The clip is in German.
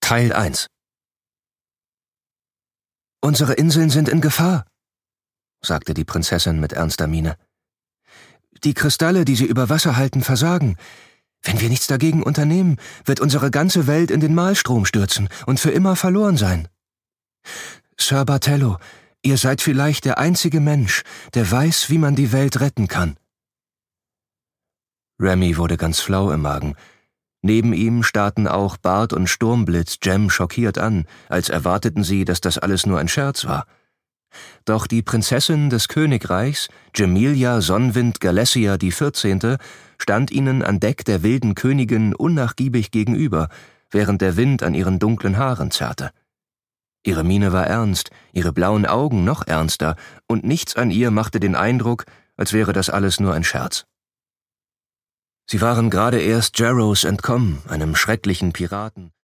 Teil 1. »Unsere Inseln sind in Gefahr«, sagte die Prinzessin mit ernster Miene. »Die Kristalle, die sie über Wasser halten, versagen. Wenn wir nichts dagegen unternehmen, wird unsere ganze Welt in den Maelstrom stürzen und für immer verloren sein. Sir Bartello, ihr seid vielleicht der einzige Mensch, der weiß, wie man die Welt retten kann.« Remy wurde ganz flau im Magen. Neben ihm starrten auch Bart und Sturmblitz Jem schockiert an, als erwarteten sie, dass das alles nur ein Scherz war. Doch die Prinzessin des Königreichs, Jemilia Sonnenwind Galessia die 14., stand ihnen an Deck der wilden Königin unnachgiebig gegenüber, während der Wind an ihren dunklen Haaren zerrte. Ihre Miene war ernst, ihre blauen Augen noch ernster, und nichts an ihr machte den Eindruck, als wäre das alles nur ein Scherz. Sie waren gerade erst Jarrows entkommen, einem schrecklichen Piraten,